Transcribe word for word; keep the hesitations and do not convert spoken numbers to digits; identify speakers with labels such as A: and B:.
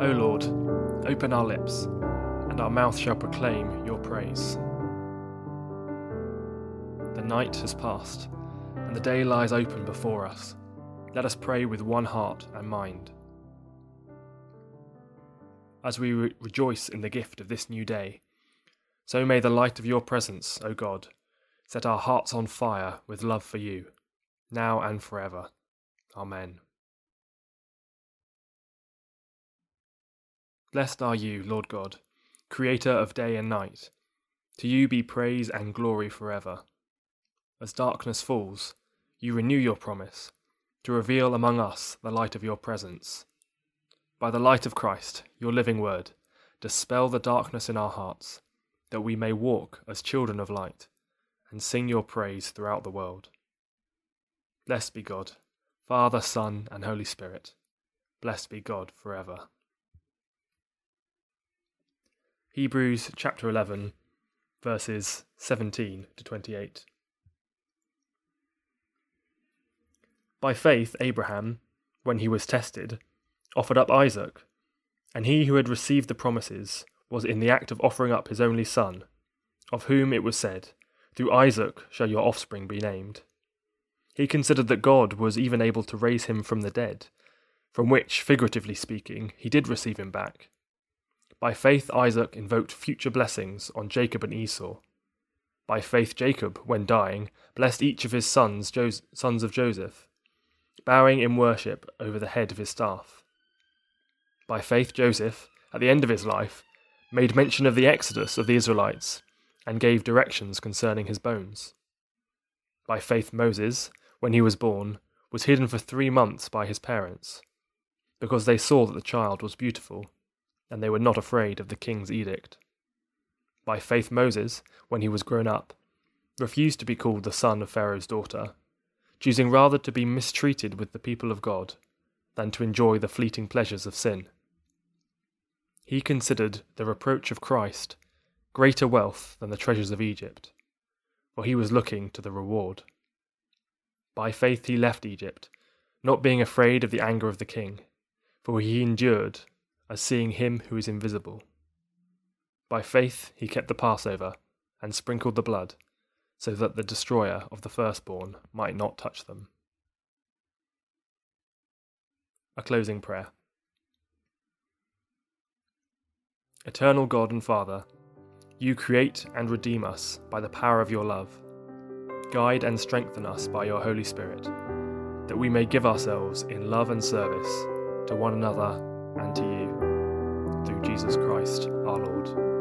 A: O Lord, open our lips, and our mouth shall proclaim your praise. The night has passed, and the day lies open before us. Let us pray with one heart and mind. As we re- rejoice in the gift of this new day, so may the light of your presence, O God, set our hearts on fire with love for you, now and forever. Amen. Blessed are you, Lord God, creator of day and night. To you be praise and glory forever. As darkness falls, you renew your promise to reveal among us the light of your presence. By the light of Christ, your living word, dispel the darkness in our hearts, that we may walk as children of light and sing your praise throughout the world. Blessed be God, Father, Son, and Holy Spirit. Blessed be God forever. Hebrews chapter eleven, verses seventeen to twenty-eight. By faith Abraham, when he was tested, offered up Isaac, and he who had received the promises was in the act of offering up his only son, of whom it was said, "Through Isaac shall your offspring be named." He considered that God was even able to raise him from the dead, from which, figuratively speaking, he did receive him back. By faith Isaac invoked future blessings on Jacob and Esau. By faith Jacob, when dying, blessed each of his sons, Jos- sons of Joseph, bowing in worship over the head of his staff. By faith Joseph, at the end of his life, made mention of the exodus of the Israelites and gave directions concerning his bones. By faith Moses, when he was born, was hidden for three months by his parents, because they saw that the child was beautiful, and they were not afraid of the king's edict. By faith Moses, when he was grown up, refused to be called the son of Pharaoh's daughter, choosing rather to be mistreated with the people of God than to enjoy the fleeting pleasures of sin. He considered the reproach of Christ greater wealth than the treasures of Egypt, for he was looking to the reward. By faith he left Egypt, not being afraid of the anger of the king, for he endured as seeing him who is invisible. By faith he kept the Passover and sprinkled the blood, so that the destroyer of the firstborn might not touch them. A closing prayer. Eternal God and Father, you create and redeem us by the power of your love. Guide and strengthen us by your Holy Spirit, that we may give ourselves in love and service to one another and to you, through Jesus Christ our Lord.